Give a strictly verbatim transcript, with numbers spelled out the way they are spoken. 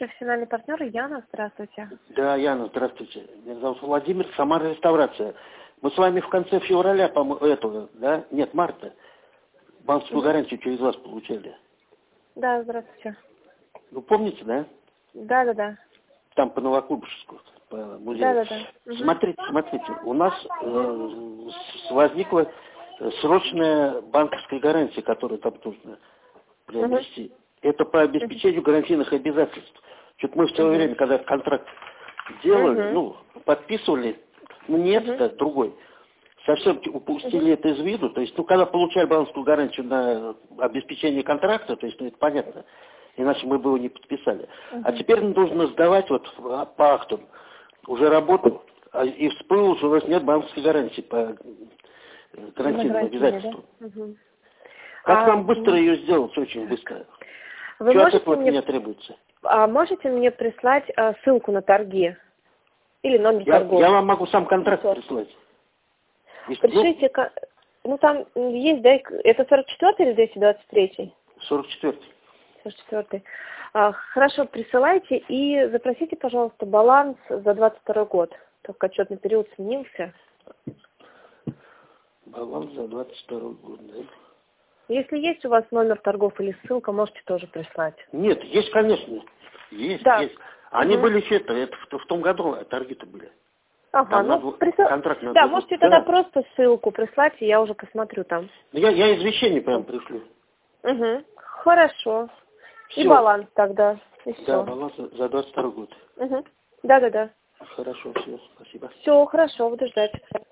профессиональный партнер Яна. Здравствуйте. Да, Яна, здравствуйте. Меня зовут Владимир, Самара Реставрация. Мы с вами в конце февраля, по-моему, этого, да? Нет, марта. Банковскую гарантию через вас получали. Да, здравствуйте. Вы помните, да? Да, да, да. Там по Новокуйбышевску, по музею. Да, да, да. Смотрите, смотрите, у нас э, с- возникла срочная банковская гарантия, которую там нужно приобрести. Угу. Это по обеспечению гарантийных обязательств. Что-то мы в свое угу. время, когда контракт делали, угу. ну, подписывали, ну, нет, угу. это другой. Совсем упустили угу. это из виду. То есть, ну, когда получали банковскую гарантию на обеспечение контракта, то есть, ну, это понятно, иначе мы бы его не подписали. Угу. А теперь нужно сдавать вот по актам уже работу, а, и всплыло, что у нас нет банковской гарантии по гарантийным обязательствам. Да? Угу. Как а, нам быстро ее сделать? Очень быстро. Вы что можете от этого мне... от меня требуется? А можете мне прислать а, ссылку на торги? Или номер я, торгов? Я вам могу сам контракт ну, прислать. Если, Пришлите, ну, ну там есть, да, это сорок четвёртый или двести двадцать третий? сорок четвёртый. сорок четвёртый. А, хорошо, присылайте и запросите, пожалуйста, баланс за двадцать второй год. Только отчетный период сменился. Баланс за двадцать второй год, да? Если есть у вас номер торгов или ссылка, можете тоже прислать. Нет, есть, конечно. Есть, да. есть. Они угу. были что-то, это в, в том году торги-то были. Ага, там ну, надо, присыл... контракт надо да, был... можете да. тогда просто ссылку прислать, и я уже посмотрю там. Я, я извещение прям пришлю. Угу. Хорошо. Все. И баланс тогда. И все. Да, баланс за двадцать второй год. Угу. Да, да, да. Хорошо, все, спасибо. Все, хорошо, буду ждать.